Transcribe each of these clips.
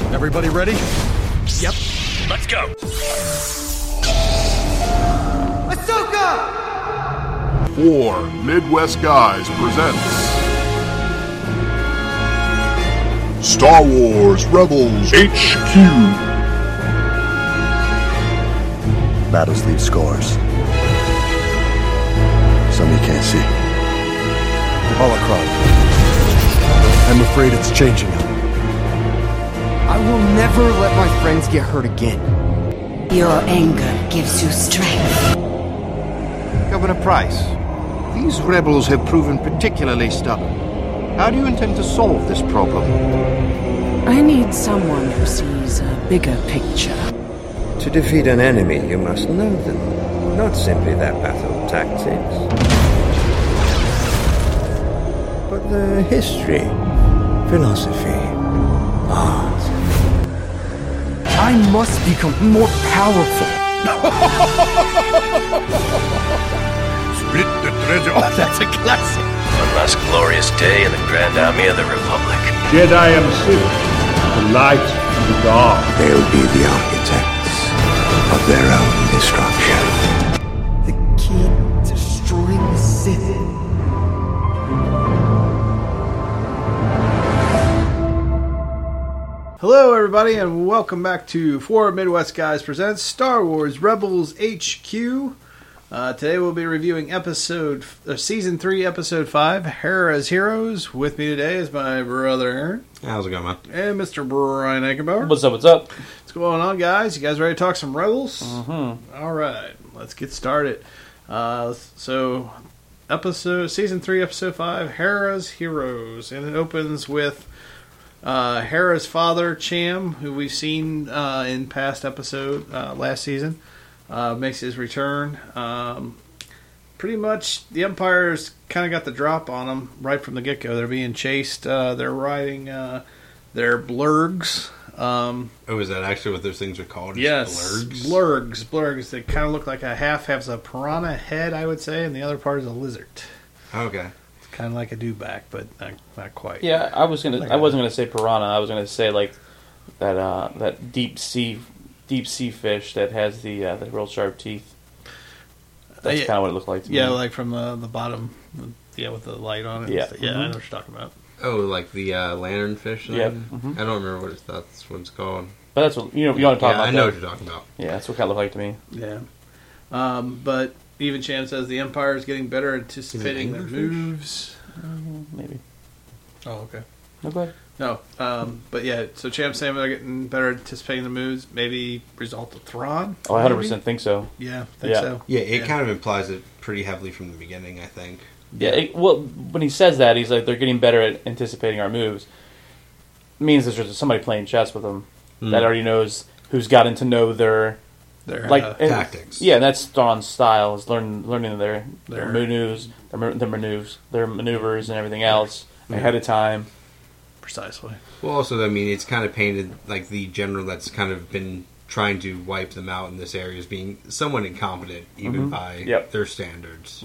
Everybody ready? Yep. Let's go. Ahsoka! 4 Midwest Guys presents Star Wars Rebels HQ. Battles leave scars. Some you can't see. Holocron. I'm afraid it's changing them. I will never let my friends get hurt again. Your anger gives you strength. Governor Price, these rebels have proven particularly stubborn. How do you intend to solve this problem? I need someone who sees a bigger picture. To defeat an enemy, you must know them, not simply their battle tactics, but their history, philosophy, art. I must become more powerful. Split the treasure. Oh, That's a classic. One last glorious day in the Grand Army of the Republic. Jedi and Sith, the light and the dark. They'll be the architects of their own destruction. The key to destroying the Sith. Hello, everybody, and welcome back to 4 Midwest Guys Presents Star Wars Rebels HQ. Today we'll be reviewing Season 3, Episode 5, Hera's Heroes. With me today is my brother Aaron. How's it going, man? And Mr. Brian Eichenbauer. What's up, what's up? What's going on, guys? You guys ready to talk some Rebels? Mm-hmm. All right, let's get started. Season 3, Episode 5, Hera's Heroes. And it opens with Hera's father, Cham, who we've seen in past episode last season, makes his return. Pretty much, the Empire's kind of got the drop on them right from the get-go. They're being chased. They're riding their blurgs. Is that actually what those things are called? Yes, blurgs. They kind of look like half has a piranha head, I would say, and the other part is a lizard. Okay. Kind of like a dewback, but not quite. Yeah, I wasn't gonna say piranha. I was gonna say like that deep sea fish that has the real sharp teeth. That's kind of what it looked like to me. Yeah, like from the bottom. Yeah, with the light on it. Yeah, I know what you're talking about. Oh, like the lanternfish thing? Yep. I don't remember that's what it's called. But that's what you want to talk about. I know what you're talking about. Yeah, that's what it kind of looked like to me. Yeah. But even Cham says the Empire is getting better at anticipating their moves. Maybe. Oh, okay. No, go ahead. No, but yeah, so Cham's saying they're getting better at anticipating the moves. Maybe result of Thrawn? Oh, I 100% think so. Yeah, think so. Yeah, it kind of implies it pretty heavily from the beginning, I think. Yeah, when he says that, he's like, they're getting better at anticipating our moves. It means there's somebody playing chess with them that already knows who's gotten to know their tactics. Yeah, that's Thrawn's style, is learning their maneuvers, their maneuvers and everything else ahead of time. Precisely. Well, also, I mean, it's kind of painted like the general that's kind of been trying to wipe them out in this area as being somewhat incompetent, even by their standards.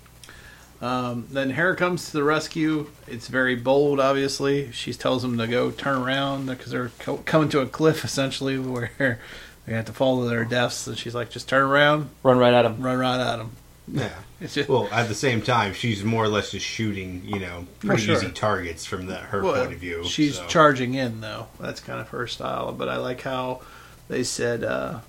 Then Hera comes to the rescue. It's very bold, obviously. She tells them to go turn around because they're coming to a cliff, essentially, where they have to fall to their deaths. And she's like, just turn around. Run right at them. Yeah. Well, at the same time, she's more or less just shooting, pretty easy targets from her point of view. She's charging in, though. That's kind of her style. But I like how they said,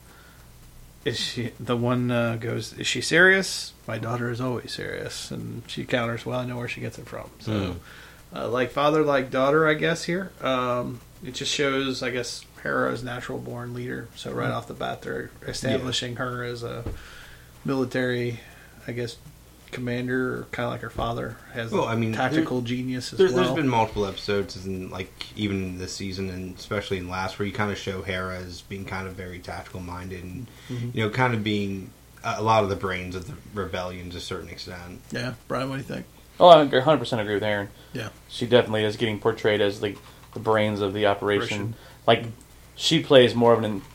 is she is she serious? My daughter is always serious. And she counters, well, I know where she gets it from. So, like father, like daughter, I guess, here. It just shows, I guess, Hera's natural-born leader. So right off the bat, they're establishing her as a military, I guess, commander, kind of like her father, has tactical genius as well. There's been multiple episodes, even this season, and especially in last, where you kind of show Hera as being kind of very tactical minded, and kind of being a lot of the brains of the rebellion to a certain extent. Yeah, Brian, what do you think? Oh, I 100% agree with Aaron. Yeah, she definitely is getting portrayed as the brains of the operation. Like, she plays more of an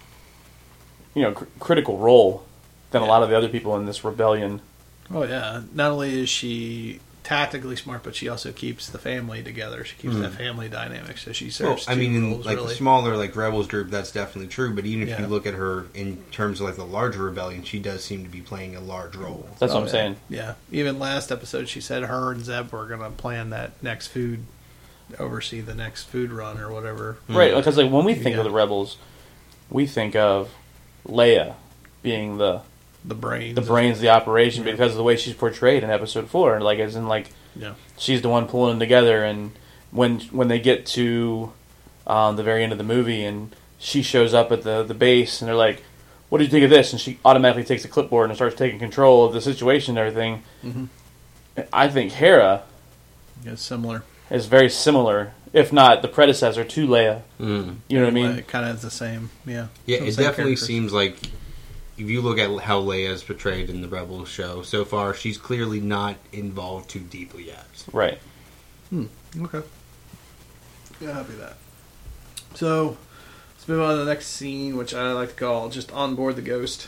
critical role than a lot of the other people in this rebellion. Oh, yeah. Not only is she tactically smart, but she also keeps the family together. She keeps that family dynamic. So she serves. Well, I mean, in roles, like really. the smaller like Rebels group, that's definitely true. But even if Yeah. you look at her in terms of like the larger rebellion, she does seem to be playing a large role. That's what I'm saying. Yeah. Even last episode, she said her and Zeb were going to plan that next oversee the next food run or whatever. Right, because like when we think of the Rebels, we think of Leia being the brains, of the operation because of the way she's portrayed in Episode 4. Like, as in, like, she's the one pulling them together. And when they get to the very end of the movie, and she shows up at the base, and they're like, "What do you think of this?" And she automatically takes the clipboard and starts taking control of the situation and everything. Mm-hmm. I think Hera is very similar, if not the predecessor to Leia. Mm. You know what I mean? It kind of has the same, Yeah, Some it same definitely characters. seems like if you look at how Leia is portrayed in the Rebels show so far, she's clearly not involved too deeply yet. Right. Okay. Yeah, happy with that. So, let's move on to the next scene, which I like to call just on board the Ghost.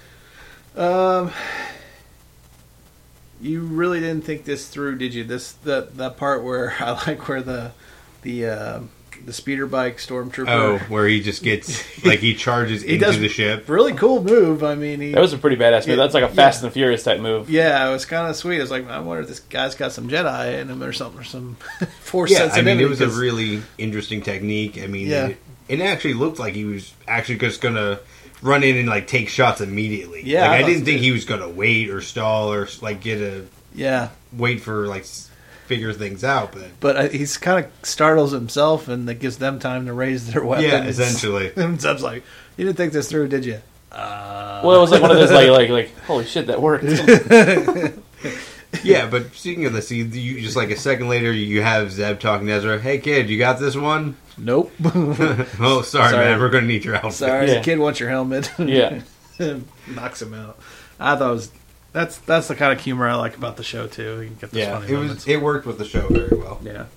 You really didn't think this through, did you? That part where I like where the speeder bike stormtrooper. Oh, where he just gets like he charges into the ship. Really cool move. I mean, that was a pretty badass move. That's like a Fast and Furious type move. Yeah, it was kind of sweet. I was like, I wonder if this guy's got some Jedi in him or something, or some Force sensitivity. I mean, it was a really interesting technique. I mean, it actually looked like he was actually just gonna run in and like take shots immediately. Yeah, like, I didn't think he was gonna wait or stall or like wait for like figure things out. But he's kind of startles himself, and that gives them time to raise their weapons. Yeah, essentially. And Zeb's like, "You didn't think this through, did you?" Well, it was like one of those like holy shit, that worked. Yeah, but speaking of this, you just like a second later, you have Zeb talking to Ezra. "Hey kid, you got this one?" Nope. Oh, sorry, man. We're going to need your help. Sorry, the kid wants your helmet. Yeah. Knocks him out. I thought it was that's the kind of humor I like about the show too. You can get those funny moments. It worked with the show very well. Yeah.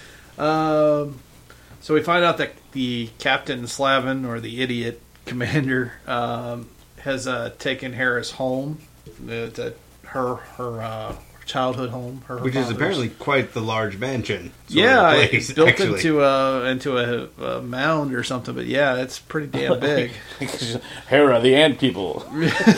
So we find out that the Captain Slavin, or the idiot commander, has taken Hera's home, her childhood home, which is apparently quite the large mansion. It's built into a mound or something. But yeah, it's pretty damn big. Hera, the ant people.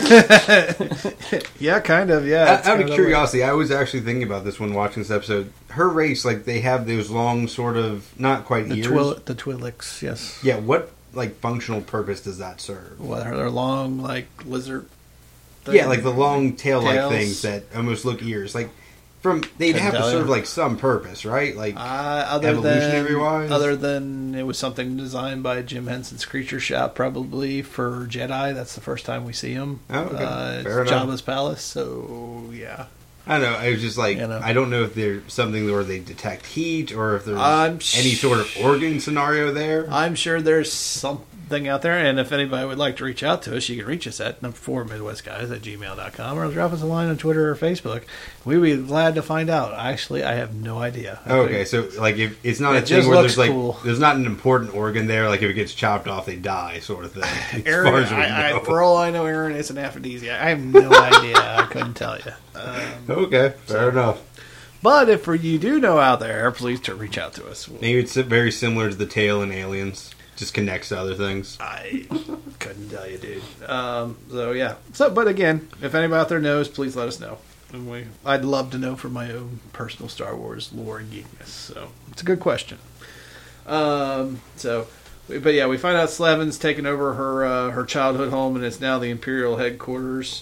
Yeah, kind of. Yeah. Out of curiosity, I was actually thinking about this when watching this episode. Her race, like they have those long, sort of not quite ears. The Twi'leks, yes. Yeah. What like functional purpose does that serve? Well, they're long, like lizard. Yeah, like the long tail-like things that almost look ears. Like they'd have to serve like some purpose, right? Like evolutionary-wise. Other than it was something designed by Jim Henson's Creature Shop, probably for Jedi. That's the first time we see him. Oh, okay. Fair it's enough. Jabba's palace. So yeah. I don't know. I was just like, I don't know if there's something where they detect heat or if there's any sort of organ scenario there. I'm sure there's something out there, and if anybody would like to reach out to us, you can reach us at number4midwestguys@gmail.com or drop us a line on Twitter or Facebook. We'd be glad to find out. Actually, I have no idea. Okay, so like if it's not a thing where there's like there's not an important organ there, like if it gets chopped off, they die, sort of thing. Aaron, for all I know, Aaron, it's an aphrodisiac. I have no idea. I couldn't tell you. Okay, fair enough. But if you do know out there, please reach out to us. Maybe it's very similar to the tail in Aliens. Just connects to other things. I couldn't tell you, dude. So yeah. But again, if anybody out there knows, please let us know. And I'd love to know for my own personal Star Wars lore and geekness. So it's a good question. But yeah, we find out Slavin's taken over her childhood home, and it's now the Imperial headquarters.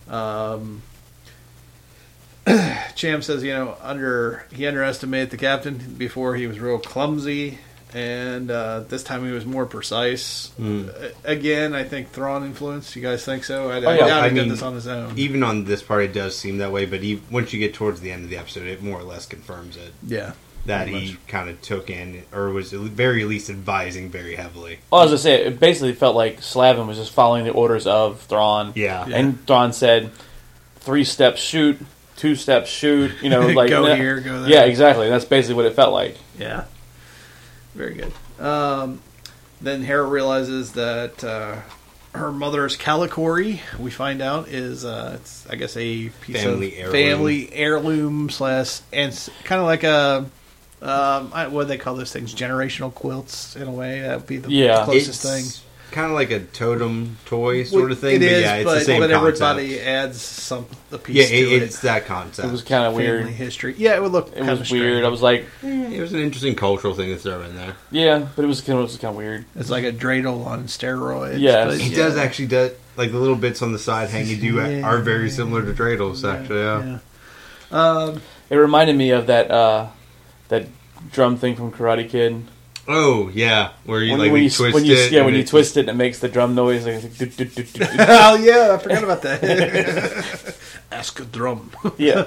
Cham says, he underestimated the captain before. He was real clumsy. And this time he was more precise. Again, I think Thrawn influence. You guys think so? I doubt he did this on his own. Even on this part, it does seem that way. But once you get towards the end of the episode, it more or less confirms it. Yeah, that he kind of took in, or was at the very least advising very heavily. Well, I was gonna say, it basically felt like Slavin was just following the orders of Thrawn. Yeah. And Thrawn said, 3 steps shoot, 2 steps shoot. Like go here, go there. Yeah, exactly. That's basically what it felt like. Yeah. Very good. Then Hera realizes that her mother's Calicori, we find out, is it's, I guess, a piece Family of heirloom. family heirloom slash, and kind of like a what do they call those things? Generational quilts, in a way. That would be the closest thing. Kind of like a totem toy sort of thing. It is, yeah, it's the same but concept. everybody adds a piece to it. It's that concept. It was kind of weird. Family history. Yeah, it would look. It was weird. I was like, it was an interesting cultural thing to throw in there. Yeah, but it was kind of weird. It's like a dreidel on steroids. Yeah, it does actually do like the little bits on the side hanging are very similar to dreidels. Actually, yeah. It reminded me of that drum thing from Karate Kid. Oh yeah, where you when you twist it. Yeah, when you twist it, and it makes the drum noise. Like, oh yeah, I forgot about that. Ask a drum. Yeah.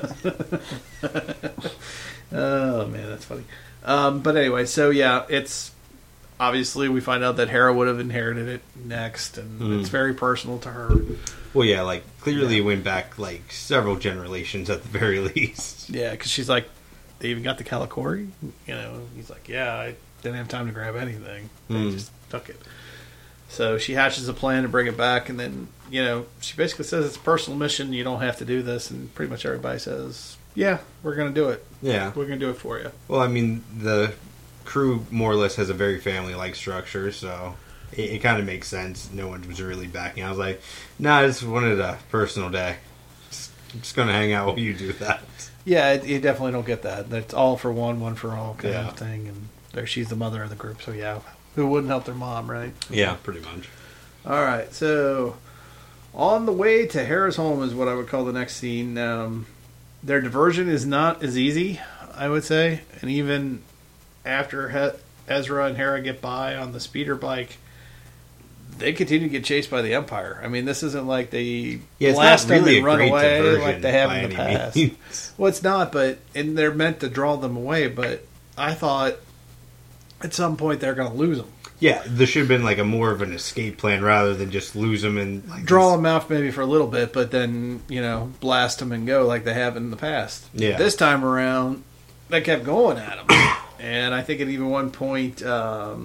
Oh man, that's funny. But anyway, so yeah, it's obviously we find out that Hera would have inherited it next, and it's very personal to her. Well, yeah, like clearly it went back like several generations at the very least. Yeah, because she's like, they even got the Calicori. You know, he's like, yeah, I didn't have time to grab anything. They just took it. So she hatches a plan to bring it back, and then, you know, she basically says it's a personal mission. You don't have to do this, and pretty much everybody says, yeah, we're going to do it. Yeah. We're going to do it for you. Well, I mean, the crew more or less has a very family-like structure, so it kind of makes sense. No one was really backing. I was like, nah, I just wanted a personal day. Just going to hang out while you do that. Yeah, you definitely don't get that. That's all for one for all kind of thing, and there she's the mother of the group, so yeah, who wouldn't help their mom, right? Yeah, pretty much. All right, so on the way to Hera's home is what I would call the next scene. Their diversion is not as easy, I would say, and even after Ezra and Hera get by on the speeder bike, they continue to get chased by the Empire. I mean, this isn't like they blast them and run away like they have in the past. Well, it's not, and they're meant to draw them away, but I thought at some point they're going to lose them. Yeah, there should have been like a more of an escape plan rather than just lose them and like draw them out maybe for a little bit, but then, you know, blast them and go like they have in the past. Yeah. This time around, they kept going at them, and I think at even one point, I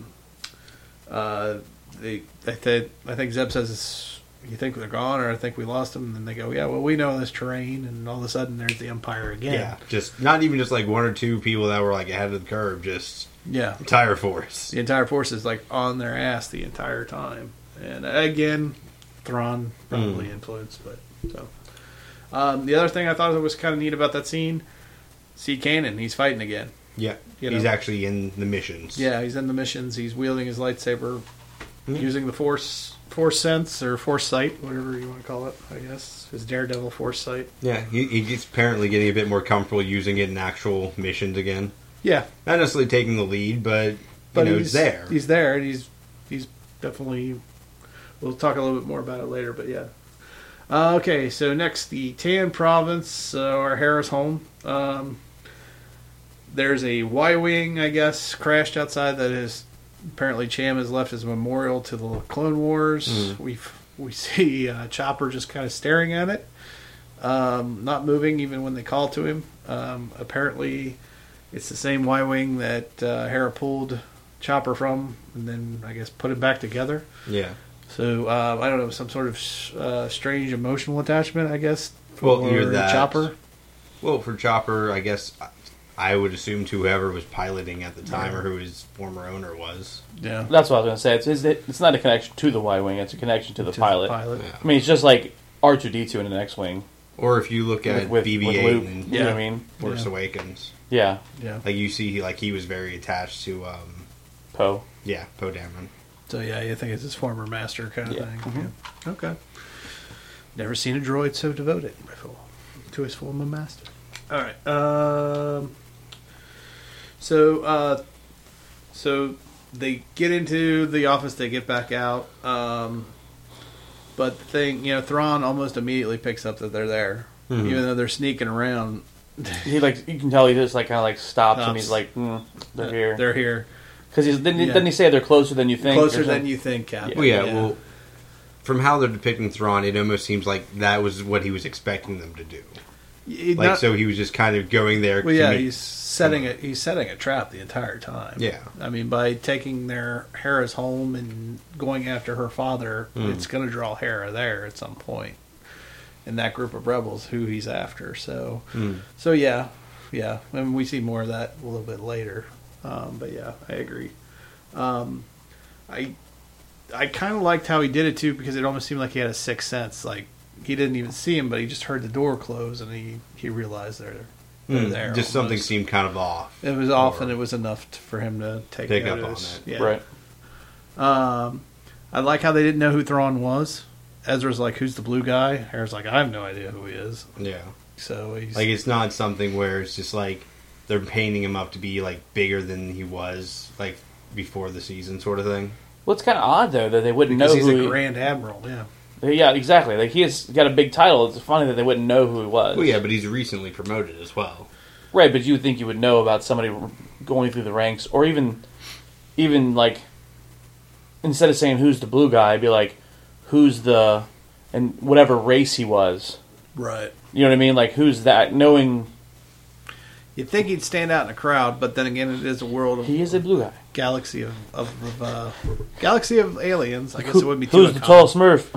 think Zeb says, "You think they're gone, or I think we lost them?" And then they go, "Yeah, well, we know this terrain," and all of a sudden there's the Empire again. Yeah, just not even just like one or two people that were like ahead of the curve, just entire force. The entire force is like on their ass the entire time, and again, Thrawn probably influenced, but so. The other thing I thought was kind of neat about that scene, see Kanan, he's fighting again. Yeah, he's actually in the missions. Yeah, he's in the missions. He's wielding his lightsaber, using the Force sense or Force sight, whatever you want to call it. I guess his Daredevil Force sight. Yeah, he's apparently getting a bit more comfortable using it in actual missions again. Yeah, not necessarily taking the lead, but he's there. He's there, and he's definitely. We'll talk a little bit more about it later, but yeah. Okay, so next, the Tan Province, or Hera's home. There's a Y-wing, I guess, crashed outside that is apparently Cham has left as a memorial to the Clone Wars. We see Chopper just kind of staring at it, not moving even when they call to him. Apparently, it's the same Y-wing that Hera pulled Chopper from, and then I guess put it back together. Yeah. So I don't know, some sort of strange emotional attachment, I guess. For either that, Chopper. Well, for Chopper, I guess I would assume to whoever was piloting at the time or who his former owner was. Yeah, that's what I was going to say. It's not a connection to the Y-wing; it's a connection to the pilot. Yeah. I mean, it's just like R2-D2 in an X-wing. Or if you look at BB-8 and you know what I mean? Force Awakens. Yeah. Like you see, he was very attached to Poe. Yeah, Poe Dameron. So yeah, you think it's his former master kind of thing. Mm-hmm. Yeah. Okay. Never seen a droid so devoted before to his former master. All right. So they get into the office. They get back out. But the thing, Thrawn almost immediately picks up that they're there, even though they're sneaking around. You can tell he just kind of stops and he's like, "They're here. They're here." Because didn't he say they're closer than you think? Closer than you think, Captain. Well, well, from how they're depicting Thrawn, it almost seems like that was what he was expecting them to do. So he was just kind of going there. Well, yeah, he's setting a trap the entire time. Yeah, I mean, by taking Hera's home and going after her father, it's going to draw Hera there at some point in that group of rebels who he's after. So, yeah, and we see more of that a little bit later. But yeah, I agree. I kind of liked how he did it too, because it almost seemed like he had a sixth sense. Like, he didn't even see him, but he just heard the door close, and he realized they're there. Just something seemed kind of off. It was off, and it was enough for him to pick up on it. Yeah. Right. I like how they didn't know who Thrawn was. Ezra's like, "Who's the blue guy?" Hera's like, "I have no idea who he is." Yeah. So he's like, it's not something where it's just like they're painting him up to be like bigger than he was like before the season, sort of thing. Well, it's kind of odd though that they wouldn't know he's who a Grand Admiral. Yeah. Yeah, exactly. Like, he has got a big title. It's funny that they wouldn't know who he was. Well, yeah, but he's recently promoted as well. Right, but you would think you would know about somebody going through the ranks, or even like, instead of saying who's the blue guy, I'd be like, who's the, and whatever race he was. Right. You know what I mean? Like, who's that? Knowing. You'd think he'd stand out in a crowd, but then again, it is a world of... He is a blue guy. Galaxy of aliens. I guess it would be too Who's the tall Smurf?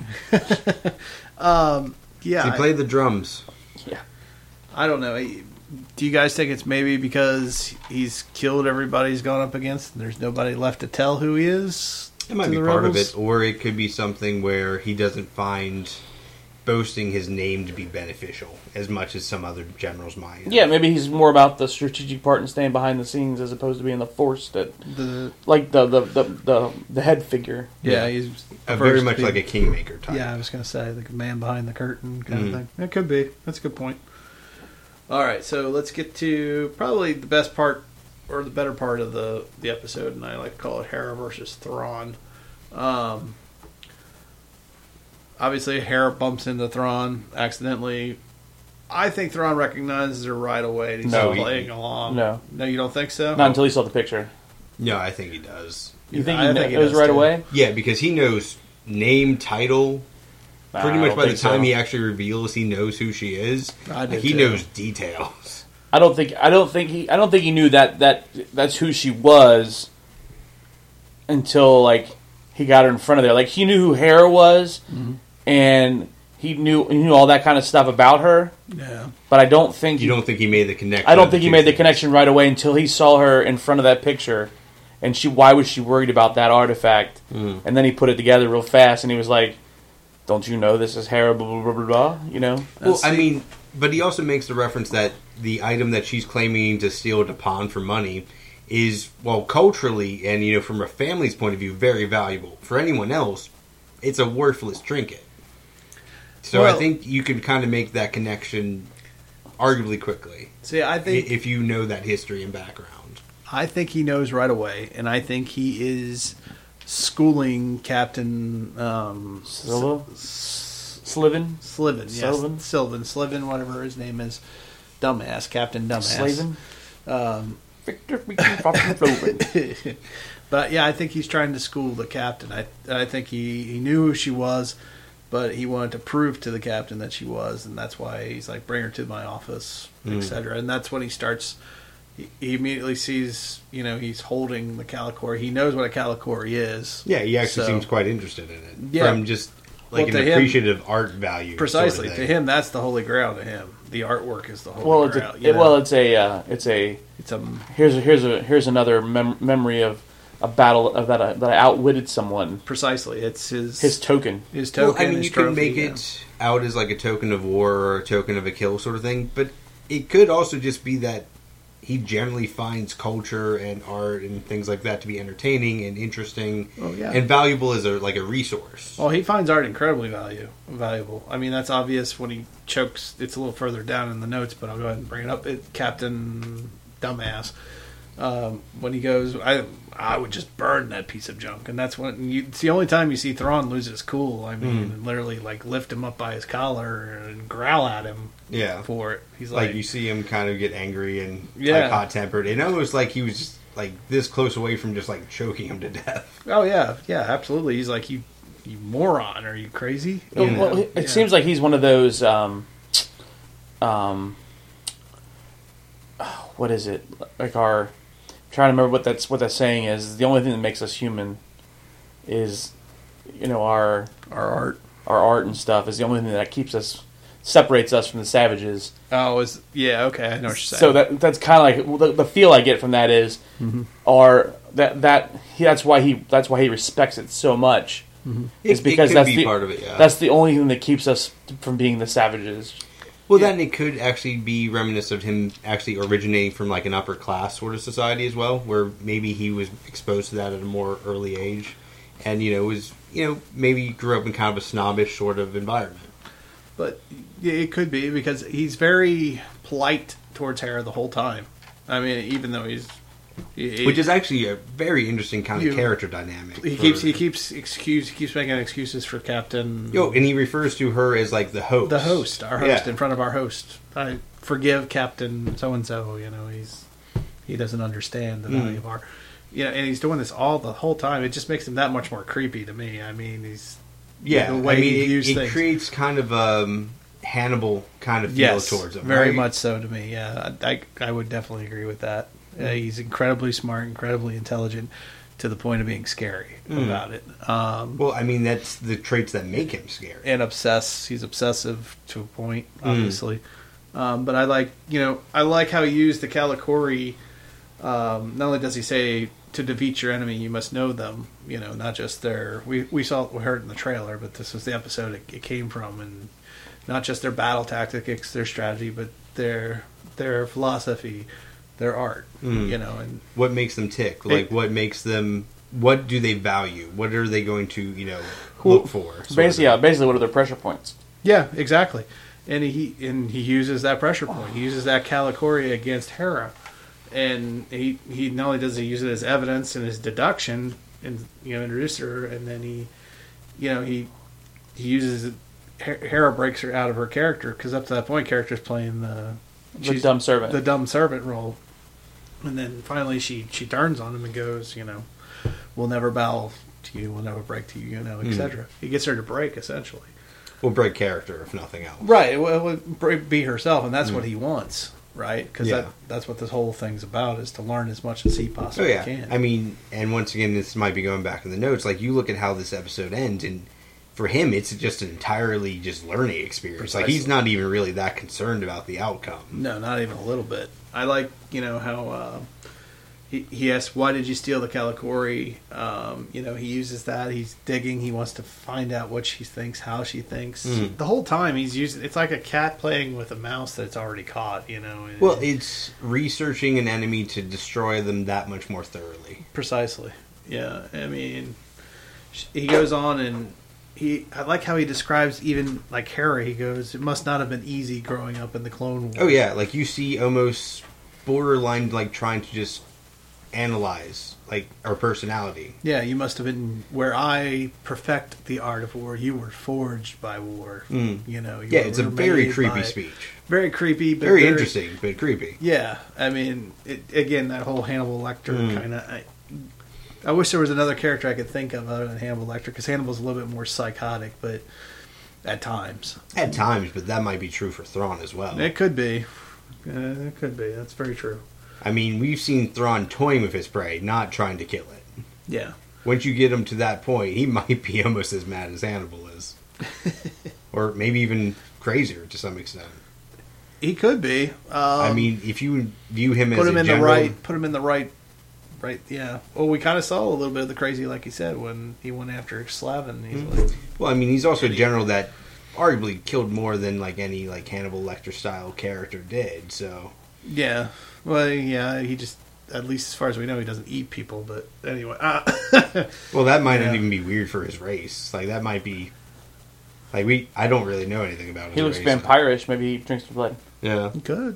Yeah. He played the drums. Yeah. I don't know. Do you guys think it's maybe because he's killed everybody he's gone up against and there's nobody left to tell who he is? It might be part of it, or it could be something where he doesn't find boasting his name to be beneficial as much as some other generals might. Yeah, maybe he's more about the strategic part and staying behind the scenes as opposed to being the force that, like the head figure. Yeah, he's very much like a kingmaker type. Yeah, I was going to say the man behind the curtain kind of thing. It could be. That's a good point. All right, so let's get to probably the best part or the better part of the episode, and I like to call it Hera versus Thrawn. Obviously, Hera bumps into Thrawn accidentally. I think Thrawn recognizes her right away. And he's playing along. No, you don't think so? Not until he saw the picture. No, I think he does. You think he knows right away? Yeah, because he knows name, title. Pretty much by the time he actually reveals, he knows who she is. He knows details. I don't think he knew that's who she was until like he got her in front of there. Like, he knew who Hera was, and he knew all that kind of stuff about her. Yeah, but I don't think you don't think he made the connection. I don't think he made the connection right away until he saw her in front of that picture, and why was she worried about that artifact? And then he put it together real fast, and he was like, "Don't you know this is Hera?" Blah blah blah blah blah. You know. Well, I mean, but he also makes the reference that the item that she's claiming to steal to pawn for money is, well, culturally and from a family's point of view, very valuable. For anyone else, it's a worthless trinket. So I think you can kind of make that connection arguably quickly. See, I think if you know that history and background, I think he knows right away, and I think he is schooling Captain Sylvan, whatever his name is, dumbass, Captain Dumbass. Victor, but yeah, I think he's trying to school the captain. I think he knew who she was, but he wanted to prove to the captain that she was, and that's why he's like, bring her to my office, etc. And that's when he starts. He immediately sees, he's holding the Calicori. He knows what a Calicori is. Yeah, he actually seems quite interested in it. Yeah. From just like an appreciative art value. Precisely. Sort of to him, that's the holy grail to him. The artwork is the holy grail. Here's another memory of a battle that I outwitted someone. Precisely. It's his token. His token. Well, I mean, you could make it out as like a token of war or a token of a kill sort of thing, but it could also just be that he generally finds culture and art and things like that to be entertaining and interesting and valuable as a resource. Well, he finds art incredibly valuable. I mean, that's obvious when he chokes. It's a little further down in the notes, but I'll go ahead and bring it up. Captain Dumbass. When he goes, I would just burn that piece of junk, and that's when it's the only time you see Thrawn lose his cool. I mean, literally like lift him up by his collar and growl at him. Yeah, for it. He's like you see him kind of get angry and like hot tempered, and almost like he was just like this close away from just like choking him to death. Oh yeah, absolutely. He's like, you moron, are you crazy? Well, it seems like he's one of those. what is it? Like I'm trying to remember what that saying is. The only thing that makes us human is, our art. Our art and stuff is the only thing that separates us from the savages. Oh, okay, I know what you're saying. So that's kind of like the feel I get from that is, that's why he respects it so much. Mm-hmm. Is because that's part of it. Yeah, that's the only thing that keeps us from being the savages. Well, then it could actually be reminiscent of him actually originating from like an upper class sort of society as well, where maybe he was exposed to that at a more early age, and maybe grew up in kind of a snobbish sort of environment. But it could be because he's very polite towards Hera the whole time. I mean, even though which is actually a very interesting kind of character dynamic. He keeps making excuses for Captain. And he refers to her as like the host, our host in front of our host. I forgive Captain so and so. He doesn't understand the value of our. And he's doing this the whole time. It just makes him that much more creepy to me. I mean, the way he views things. It creates kind of Hannibal kind of feel towards him. Very right? much so to me. Yeah, I would definitely agree with that. He's incredibly smart, incredibly intelligent, to the point of being scary about it. Well, I mean, that's the traits that make him scary. And he's obsessive to a point, obviously. But I like how he used the Kalikori. Not only does he say, to defeat your enemy, you must know them. Not just their. We heard it in the trailer, but this was the episode it came from, and not just their battle tactics, their strategy, but their philosophy, their art. And what makes them tick? Like what makes them? What do they value? What are they going to look for? Basically, what are their pressure points? Yeah, exactly. And he uses that pressure point. He uses that Kalikori against Hera. And he not only does he use it as evidence and as deduction, and introduce her, and then he uses it. Hera breaks her out of her character because up to that point, character's playing the dumb servant role, and then finally she turns on him and goes, we'll never bow to you, we'll never break to you, etc. He gets her to break essentially. We'll break character if nothing else. Right, it will be herself, and that's what he wants. Right, because that's what this whole thing's about, is to learn as much as he possibly can. I mean, and once again, this might be going back in the notes. Like, you look at how this episode ends, and for him, it's just an entirely just learning experience. Precisely. Like, he's not even really that concerned about the outcome. No, not even a little bit. I like, how he asks, "Why did you steal the Kalikori?" He uses that. He's digging. He wants to find out what she thinks, how she thinks. The whole time he's using. It's like a cat playing with a mouse that's already caught. Well, it's researching an enemy to destroy them that much more thoroughly. Precisely. Yeah. I mean, he goes on and I like how he describes even like Hera. He goes, "It must not have been easy growing up in the Clone Wars." Oh yeah, like you see almost borderline like trying to just analyze like our personality. Yeah, you must have been where I perfect the art of war. You were forged by war. It's a very creepy speech. Very creepy, but very interesting, but creepy. Yeah, I mean, again, that whole Hannibal Lecter kind of. I wish there was another character I could think of other than Hannibal Lecter, because Hannibal's a little bit more psychotic, but at times. At times, but that might be true for Thrawn as well. It could be. It could be. That's very true. I mean, we've seen Thrawn toying with his prey, not trying to kill it. Yeah. Once you get him to that point, he might be almost as mad as Hannibal is. Or maybe even crazier to some extent. He could be. I mean, if you view him as put him in the right, yeah. Well, we kind of saw a little bit of the crazy, like he said, when he went after Slavin. Well, I mean, he's also a general that arguably killed more than like any like Hannibal Lecter style character did. So yeah, well, yeah, he just, at least as far as we know, he doesn't eat people. But anyway, well, that might not even be weird for his race. Like that might be like I don't really know anything about him. He looks vampirish. Maybe he drinks the blood. Yeah, he could.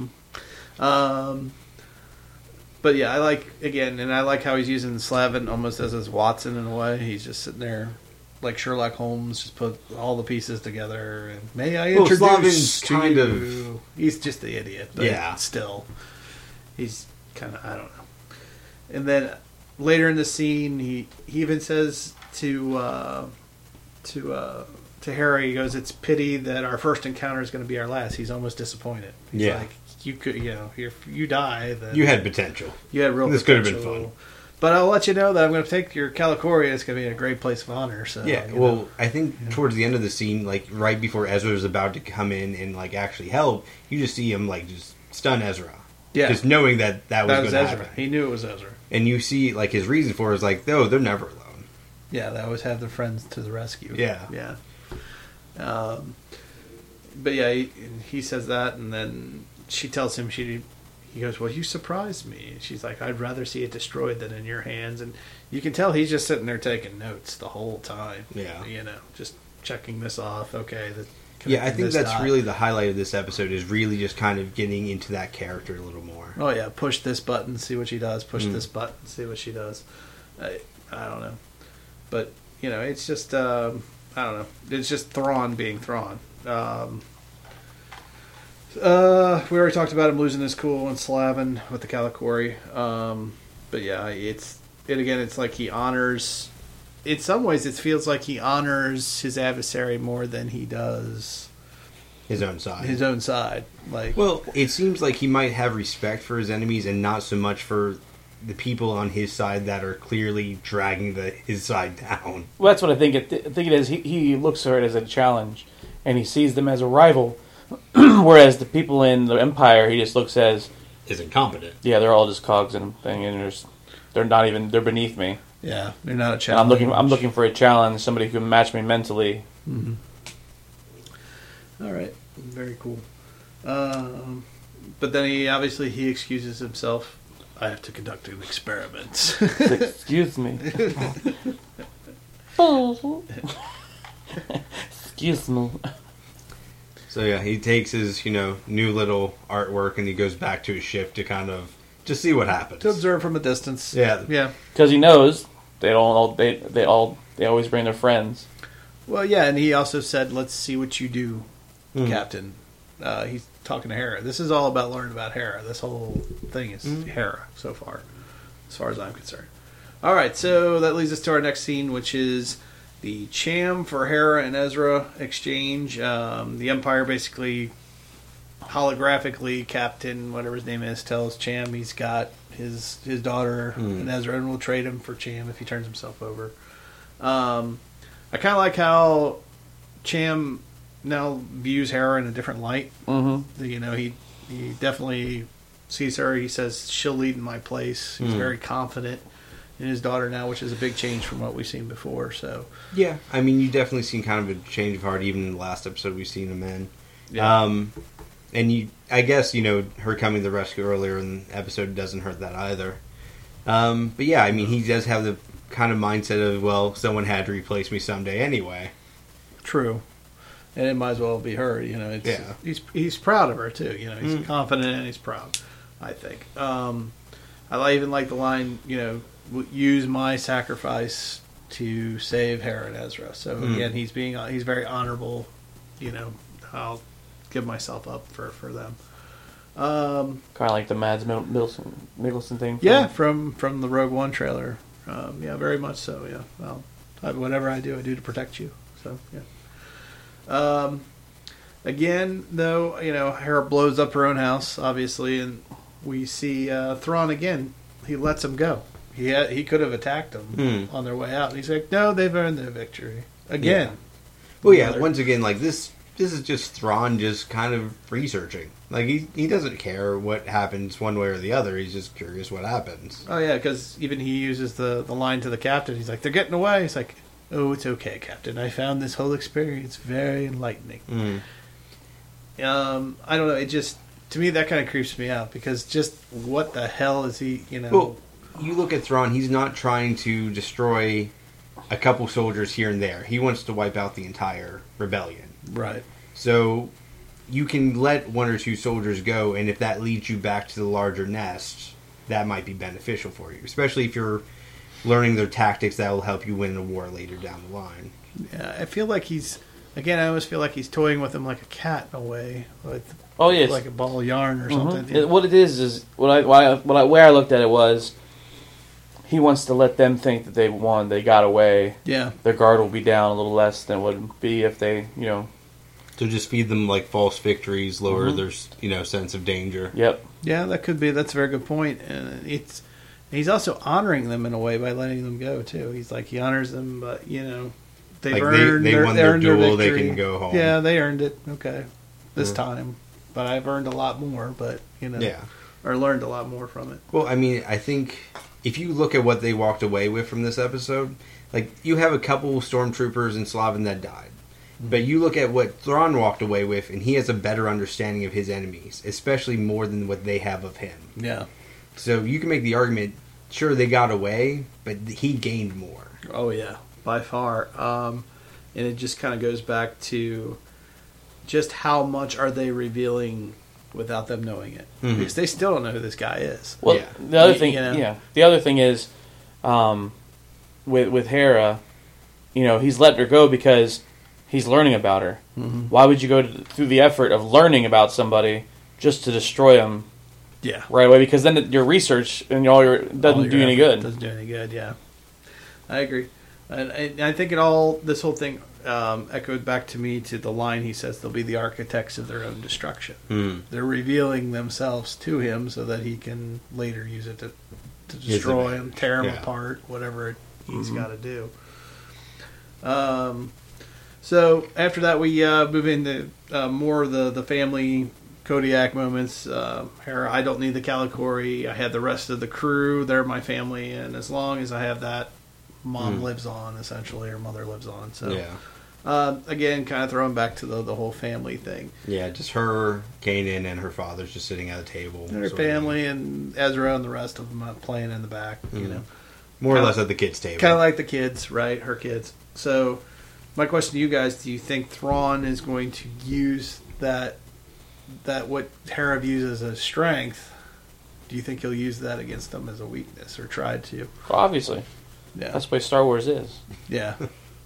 But yeah, I like how he's using Slavin almost as his Watson in a way. He's just sitting there like Sherlock Holmes, just put all the pieces together. And may I introduce Slavin's kind you? of... He's just the idiot, but yeah. Still, he's kind of, I don't know. And then later in the scene, he even says to to Hera, he goes, "It's pity that our first encounter is going to be our last." He's almost disappointed. He's like, you could, if you die, then you had potential. You had real. This potential. could have been fun. But I'll let you know that I'm going to take your Calicoria. It's going to be a great place of honor. So I think towards the end of the scene, like right before Ezra is about to come in and like actually help, you just see him like just stun Ezra. Yeah, just knowing that was going to happen. He knew it was Ezra, and you see like his reason for it is like, no, they're never alone. Yeah, they always have their friends to the rescue. Yeah. But yeah, he says that, and then she tells him he goes, "Well, you surprised me." And she's like, "I'd rather see it destroyed than in your hands." And you can tell he's just sitting there taking notes the whole time. Yeah, just checking this off. Okay. I think that's really the highlight of this episode is really just kind of getting into that character a little more. Oh yeah, push this button, see what she does. Push this button, see what she does. I don't know, but it's just I don't know. It's just Thrawn being Thrawn. We already talked about him losing his cool and Slavin with the Calicori. But yeah, it's like he honors. In some ways, it feels like he honors his adversary more than he does his own side. His own side, like it seems like he might have respect for his enemies and not so much for the people on his side that are clearly dragging his side down. Well, that's what I think. I think it is. He looks at it as a challenge, and he sees them as a rival. Whereas the people in the Empire, he just looks as incompetent. Yeah, they're all just cogs in a thing, and they're not even. They're beneath me. Yeah, they're not a challenge. I'm looking for a challenge, somebody who can match me mentally. Mm-hmm. All right, very cool. But then he excuses himself. I have to conduct an experiment. Excuse me. Excuse me. So yeah, he takes his new little artwork and he goes back to his ship to kind of just see what happens. To observe from a distance. Yeah. Because he knows they always bring their friends. Well, yeah, and he also said, "Let's see what you do, Captain." He's talking to Hera. This is all about learning about Hera. This whole thing is Hera so far, as far as I'm concerned. All right, so that leads us to our next scene, which is the Cham for Hera and Ezra exchange. The Empire basically holographically, Captain, whatever his name is, tells Cham he's got his daughter and Ezra, and will trade him for Cham if he turns himself over. I kind of like how Cham now views Hera in a different light. Mm-hmm. He definitely sees her. He says she'll lead in my place. He's very confident in his daughter now, which is a big change from what we've seen before. So yeah, I mean, you definitely seen kind of a change of heart even in the last episode we've seen him in. Yeah. And I guess her coming to the rescue earlier in the episode doesn't hurt that either. But yeah, I mean, he does have the kind of mindset of, well, someone had to replace me someday anyway. True. And it might as well be her. He's proud of her too. He's confident and he's proud, I think. I even like the line, use my sacrifice to save Hera and Ezra. So again, he's very honorable. I'll give myself up for them. Kind of like the Mads Mikkelsen thing. From the Rogue One trailer. Very much so. Yeah. Well, whatever I do to protect you. So yeah. Again, though, Hera blows up her own house, obviously, and we see Thrawn again. He lets him go. He could have attacked them on their way out. And he's like, no, they've earned their victory again. Yeah. Well, yeah. Once again, like this is just Thrawn just kind of researching. Like he doesn't care what happens one way or the other. He's just curious what happens. Oh yeah, because even he uses the line to the captain. He's like, they're getting away. He's like, oh, it's okay, Captain. I found this whole experience very enlightening. I don't know. It just, to me, that kind of creeps me out because just what the hell is he? Well, you look at Thrawn. He's not trying to destroy a couple soldiers here and there. He wants to wipe out the entire rebellion. Right. So you can let one or two soldiers go, and if that leads you back to the larger nest, that might be beneficial for you, especially if you're learning their tactics that will help you win the war later down the line. Yeah, I feel like I always feel like he's toying with him like a cat in a way. Yes. Like a ball of yarn or something. What it is where I looked at it was he wants to let them think that they won, they got away. Yeah. Their guard will be down a little less than it would be if they, So just feed them like false victories, lower Mm-hmm. their sense of danger. Yep. Yeah, that could be. That's a very good point. And he's also honoring them in a way by letting them go too. He's like he honors them, but they've Like earned they won their earned duel, they victory. can go home. Yeah, they earned it. Okay, this time, but I've earned a lot more. But or learned a lot more from it. Well, I mean, I think if you look at what they walked away with from this episode, like you have a couple stormtroopers in Slavin that died. But you look at what Thrawn walked away with, and he has a better understanding of his enemies, especially more than what they have of him. Yeah. So you can make the argument, sure, they got away, but he gained more. Oh, yeah, by far. And it just kind of goes back to just how much are they revealing without them knowing it. Mm-hmm. Because they still don't know who this guy is. Well, the other thing, the other thing is, with Hera, he's let her go because he's learning about her. Mm-hmm. Why would you go through the effort of learning about somebody just to destroy them? Yeah, right away. Because then your research and doesn't do any good. Doesn't do any good. Yeah, I agree, and I think this whole thing echoed back to me to the line he says they'll be the architects of their own destruction. Mm. They're revealing themselves to him so that he can later use it to destroy him, tear him apart, whatever he's got to do. So after that, we move into more of the family Kodiak moments. Hera, I don't need the Calicori. I had the rest of the crew. They're my family, and as long as I have that, Mom lives on, essentially, or Mother lives on. So again, kind of throwing back to the whole family thing. Yeah, just her, Kanan, and her father's just sitting at a table. And her family, and Ezra and the rest of them playing in the back. More or less at the kids' table. Kind of like the kids, right? Her kids. So my question to you guys, do you think Thrawn is going to use that what Hera views as a strength, do you think he'll use that against them as a weakness, or try to? Well, obviously. Yeah. That's the way Star Wars is. Yeah.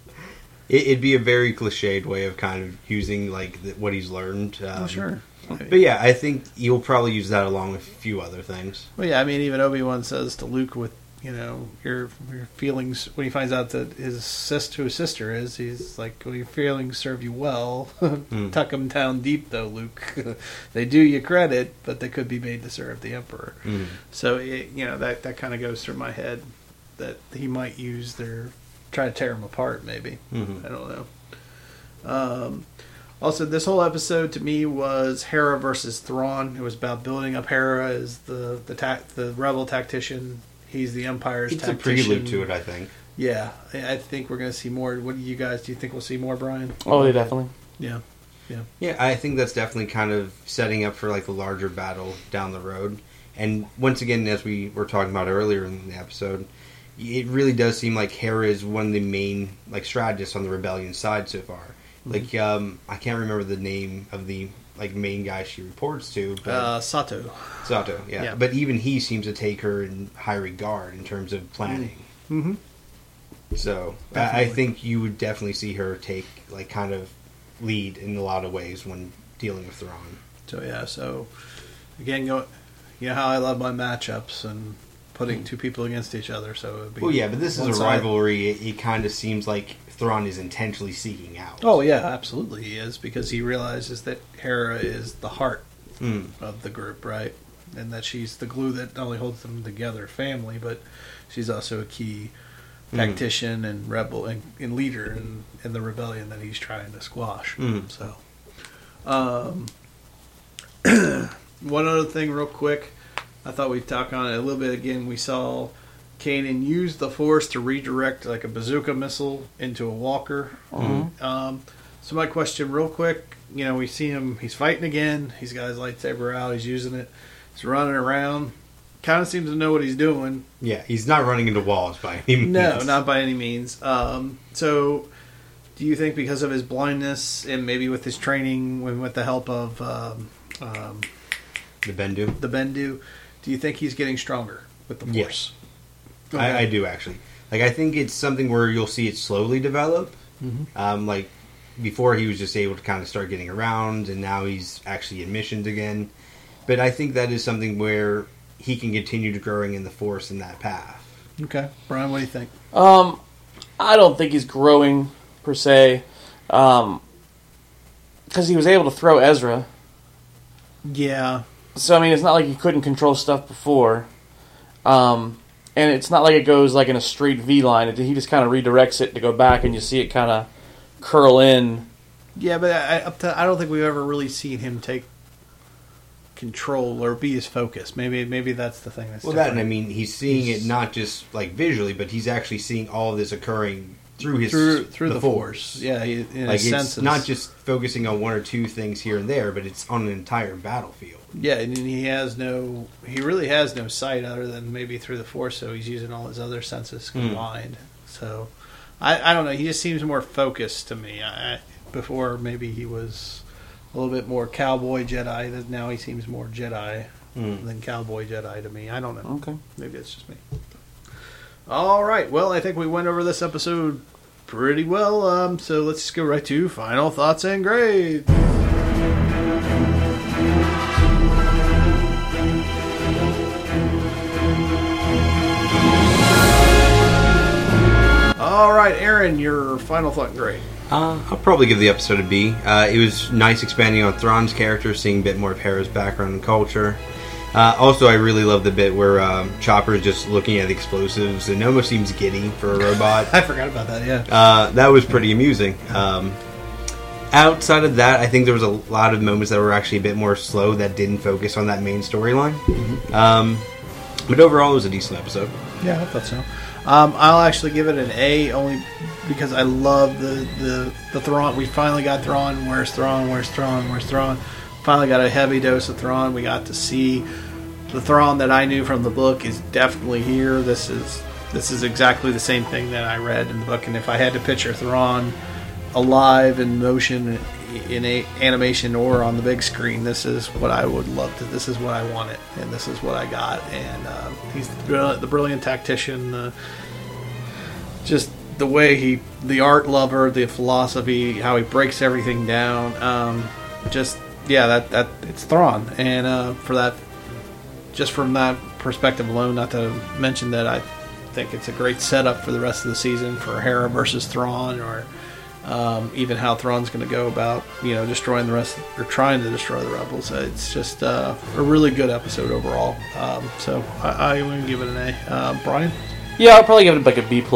It'd be a very cliched way of kind of using what he's learned. Sure. But yeah, I think you'll probably use that along with a few other things. Well, yeah, I mean, even Obi-Wan says to Luke with, your feelings, when he finds out that who his sister is, he's like, well, your feelings serve you well. Tuck them down deep, though, Luke. They do you credit, but they could be made to serve the Emperor. So, that kind of goes through my head, that he might use try to tear them apart, maybe. I don't know. Also, this whole episode to me was Hera versus Thrawn. It was about building up Hera as the rebel tactician. He's the Empire's tactician. It's a prelude to it, I think. Yeah, I think we're going to see more. What do you guys? Do you think we'll see more, Brian? Oh, yeah, definitely. Yeah. Yeah, I think that's definitely kind of setting up for a larger battle down the road. And once again, as we were talking about earlier in the episode, it really does seem like Hera is one of the main strategists on the rebellion side so far. I can't remember the name of the main guy she reports to, but Sato. Sato, yeah. But even he seems to take her in high regard in terms of planning. Mm-hmm. So I think you would definitely see her take kind of lead in a lot of ways when dealing with Thrawn. So again, you know how I love my matchups and putting two people against each other. So it would be but this is a rivalry. It kind of seems like Thrawn is intentionally seeking out. Oh yeah, absolutely he is, because he realizes that Hera is the heart of the group, right? And that she's the glue that not only holds them together, family, but she's also a key tactician and rebel and leader in the rebellion that he's trying to squash. So, one other thing, real quick, I thought we'd talk on it a little bit again. We saw Kanan use the Force to redirect a bazooka missile into a walker. So my question, real quick, we see him. He's fighting again. He's got his lightsaber out. He's using it. He's running around. Kind of seems to know what he's doing. Yeah, he's not running into walls by any means. No, not by any means. So, do you think because of his blindness and maybe with his training, with the help of the Bendu, do you think he's getting stronger with the Force? Yes. Okay. I do, actually. I think it's something where you'll see it slowly develop. Before he was just able to kind of start getting around, and now he's actually in missions again. But I think that is something where he can continue to growing in the Force in that path. Okay. Brian, what do you think? I don't think he's growing, per se. Because he was able to throw Ezra. Yeah. So, I mean, it's not like he couldn't control stuff before. And it's not like it goes like in a straight V line. He just kind of redirects it to go back, and you see it kind of curl in. Yeah, but I don't think we've ever really seen him take control or be his focus. Maybe that's the thing. That's well, different. that, and I mean, he's seeing it not just like visually, but he's actually seeing all of this occurring through the Force. Yeah, in like a sense, it's not just focusing on one or two things here and there, but it's on an entire battlefield. Yeah, and he really has no sight other than maybe through the Force, so he's using all his other senses combined. So, I don't know, he just seems more focused to me. Before, maybe he was a little bit more cowboy Jedi, now he seems more Jedi than cowboy Jedi to me. I don't know. Okay. Maybe it's just me. All right, well, I think we went over this episode pretty well, so let's just go right to final thoughts and grades. All right, Aaron, your final thought and grade. I'll probably give the episode a B. It was nice expanding on Thrawn's character, seeing a bit more of Hera's background and culture. Also, I really love the bit where Chopper is just looking at the explosives and almost seems giddy for a robot. I forgot about that, yeah. That was pretty amusing. Outside of that, I think there was a lot of moments that were actually a bit more slow that didn't focus on that main storyline. Mm-hmm. But overall, it was a decent episode. Yeah, I thought so. I'll actually give it an A, only because I love the Thrawn. We finally got Thrawn. Where's Thrawn? Where's Thrawn? Where's Thrawn? Finally got a heavy dose of Thrawn. We got to see the Thrawn that I knew from the book is definitely here. This is exactly the same thing that I read in the book. And if I had to picture Thrawn alive in motion, in animation or on the big screen, this is what I would love to. This is what I wanted, and this is what I got. And he's the brilliant tactician. Just the way the art lover, the philosophy, how he breaks everything down. That it's Thrawn, and for that, just from that perspective alone, not to mention that I think it's a great setup for the rest of the season for Hera versus Thrawn, or even how Thrawn's going to go about destroying the rest or trying to destroy the rebels. It's just a really good episode overall. So I want to give it an A. Brian? Yeah, I'll probably give it like a B+,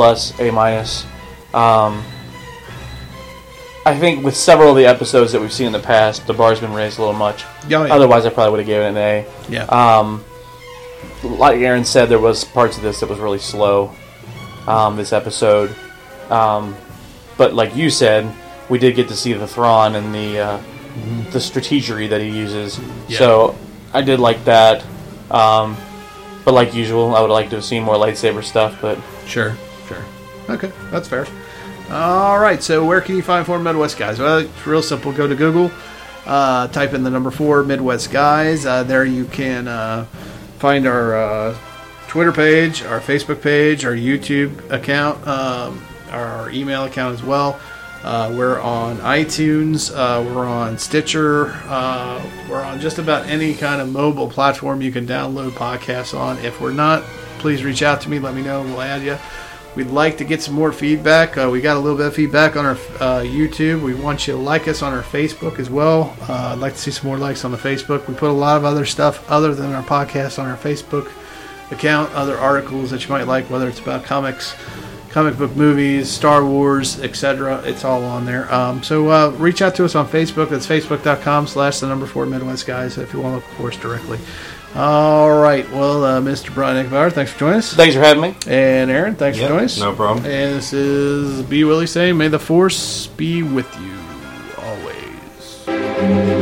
A-. I think with several of the episodes that we've seen in the past, the bar's been raised a little much. Oh, yeah. Otherwise, I probably would have given it an A. Yeah. Like Aaron said, there was parts of this that was really slow. This episode, but like you said, we did get to see the Thrawn and the strategery that he uses. Yeah. So I did like that. But like usual, I would like to have seen more lightsaber stuff. But sure. Okay, that's fair. All right, so where can you find 4 Midwest Guys? Well, it's real simple. Go to Google, type in the number 4 Midwest Guys. There you can find our Twitter page, our Facebook page, our YouTube account, our email account as well. We're on iTunes. We're on Stitcher. We're on just about any kind of mobile platform you can download podcasts on. If we're not, please reach out to me. Let me know. We'll add you. We'd like to get some more feedback. We got a little bit of feedback on our YouTube. We want you to like us on our Facebook as well. I'd like to see some more likes on the Facebook. We put a lot of other stuff other than our podcast on our Facebook account, other articles that you might like, whether it's about comics, comic book movies, Star Wars, etc. It's all on there. So reach out to us on Facebook. That's facebook.com/4 Midwest Guys if you want to look for us directly. All right. Well, Mr. Brian Eckbauer, thanks for joining us. Thanks for having me. And Aaron, thanks for joining us. No problem. And this is B. Willie saying, may the Force be with you always.